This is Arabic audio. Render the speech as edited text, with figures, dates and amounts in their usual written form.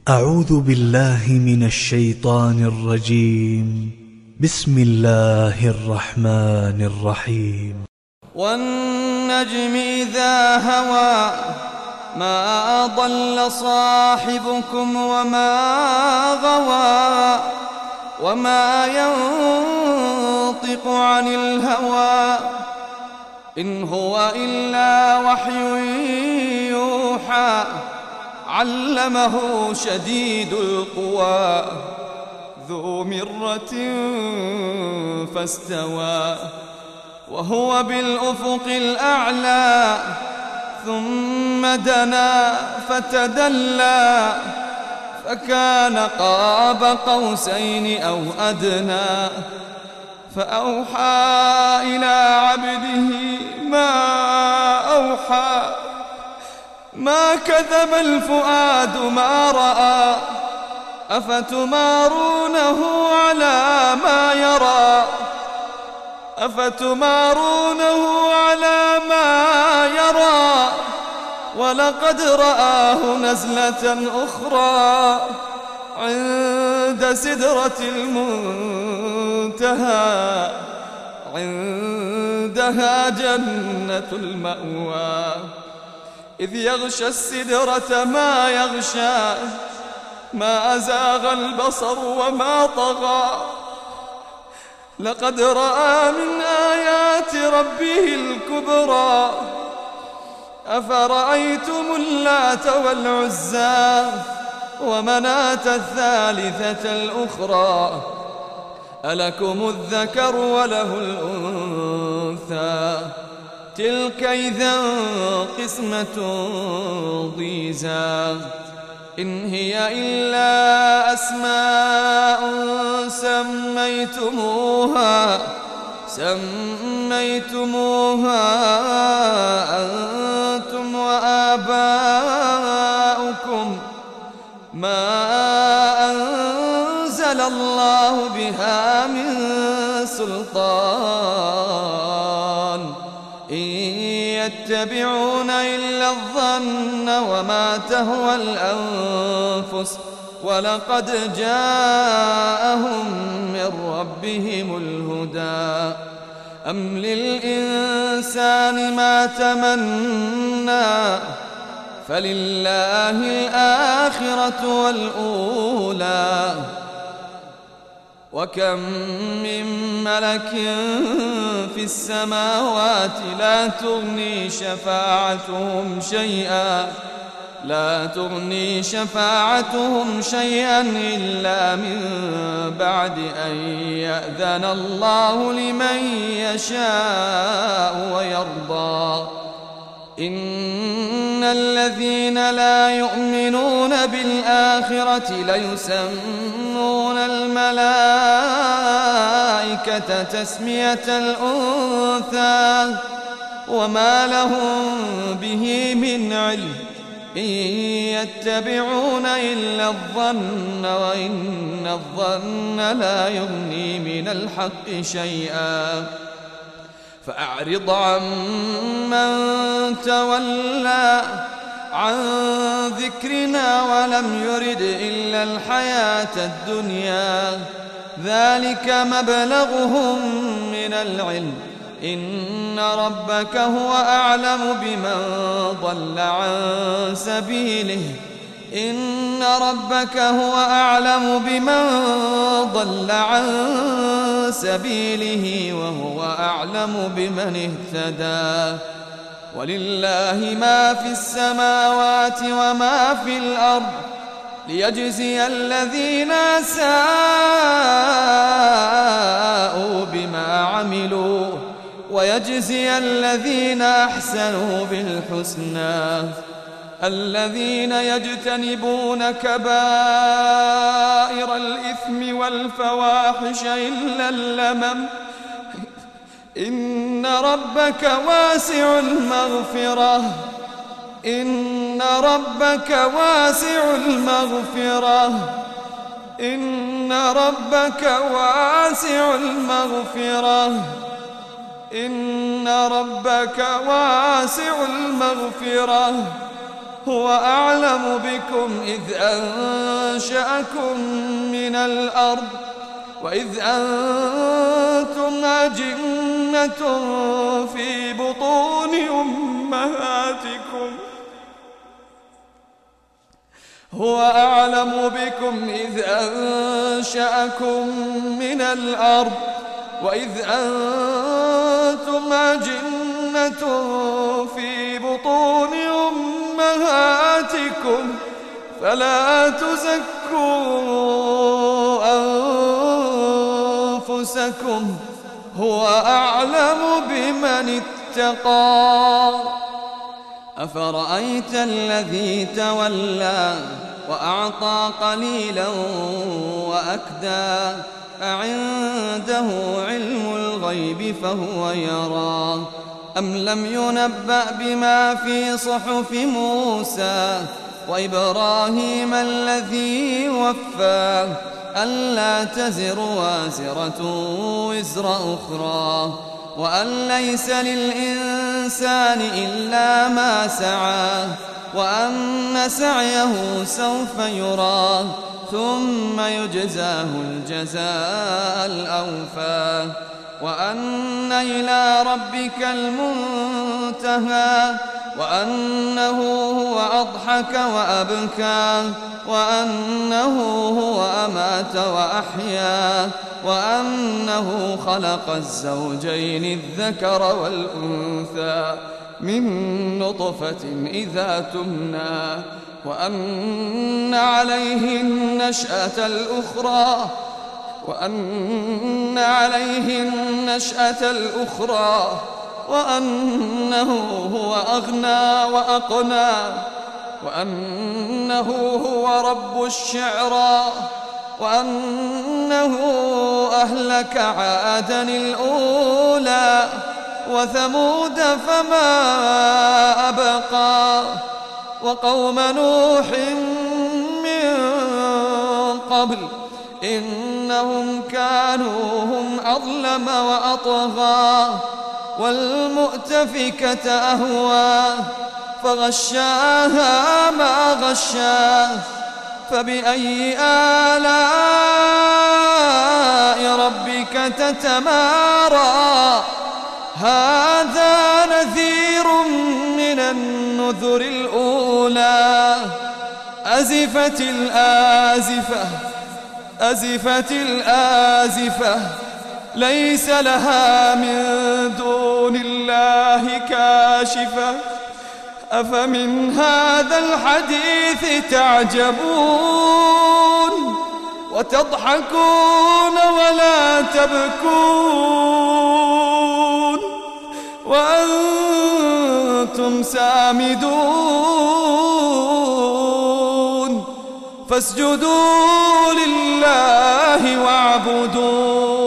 أعوذ بالله من الشيطان الرجيم. بسم الله الرحمن الرحيم. والنجم إذا هوى ما ضل صاحبكم وما غوى وما ينطق عن الهوى إن هو إلا وحي يوحى علمه شديد القوى ذو مرة فاستوى وهو بالأفق الأعلى ثم دنا فتدلى فكان قاب قوسين أو أدنى فأوحى إلى عبده ما أوحى ما كذب الفؤاد ما رأى أفتمارونه على ما يرى ولقد رآه نزلة أخرى عند سدرة المنتهى عندها جنة المأوى إذ يغشى السدرة ما يغشى ما أزاغ البصر وما طغى لقد رأى من آيات ربه الكبرى أفرأيتم اللات والعزى ومناة الثالثة الأخرى ألكم الذكر وله الأنثى تلك إذا قسمة ضيزى إن هي إلا أسماء سميتموها أنتم وآباؤكم ما أنزل الله بها من سلطان إن يتبعون إلا الظن وما تهوى الأنفس ولقد جاءهم من ربهم الهدى أم للإنسان ما تمنى فلله الآخرة والأولى وكم من ملك في السماوات لا تغني شفاعتهم شيئا إلا من بعد أن يأذن الله لمن يشاء ويرضى إن الذين لا يؤمنون بالآخرة ليسمون الملائكة تسمية الأنثى وما لهم به من علم إن يتبعون إلا الظن وإن الظن لا يغني من الحق شيئا فأعرض عن من تولى عن ذكرنا ولم يرد إلا الحياة الدنيا ذلك مبلغهم من العلم إن ربك هو أعلم بمن ضل عن سبيله وهو أعلم بمن اهتدى ولله ما في السماوات وما في الأرض ليجزي الذين ساءوا بما عملوا ويجزي الذين أحسنوا بالحسنى الذين يجتنبون كبائر الإثم والفواحش إلا اللمم إن ربك واسع المغفرة إن ربك واسع المغفرة هو أعلم بكم إذ أنشأكم من الأرض وإذ أنتم أجنة في بطون أمهاتكم هو أعلم بكم إذ أنشأكم من الأرض وإذ أنتم أجنة في بطون أمهاتكم فلا تزكوا أنفسكم هو أعلم بمن اتقى. أفرأيت الذي تولى وأعطى قليلا وأكدى أعنده علم الغيب فهو يرى أم لم ينبأ بما في صحف موسى وإبراهيم الذي وفى ألا تزر وازرة وزر أخرى وأن ليس للإنسان إلا ما سعى وأن سعيه سوف يرى ثم يجزاه الجزاء الأوفى وأن إلى ربك المنتهى وأنه هو أضحك وأبكى وأنه هو أمات وأحيا وأنه خلق الزوجين الذكر والأنثى من نطفة إذا تمنى وأن عليه النشأة الأخرى وأنه هو أغنى وأقنى وأنه هو رب الشعرى وأنه أهلك عادا الأولى وثمود فما أبقى وقوم نوح من قبل إنهم كانوا هم أظلم وأطغى والمؤتفكة أهوى فغشاها ما غشا فبأي آلاء ربك تتمارى هذا نذير من النذر الأولى أزفت الآزفة ليس لها من دون الله كاشفة أفمن هذا الحديث تعجبون وتضحكون ولا تبكون وأنتم سامدون فاسجدوا لله واعبدوا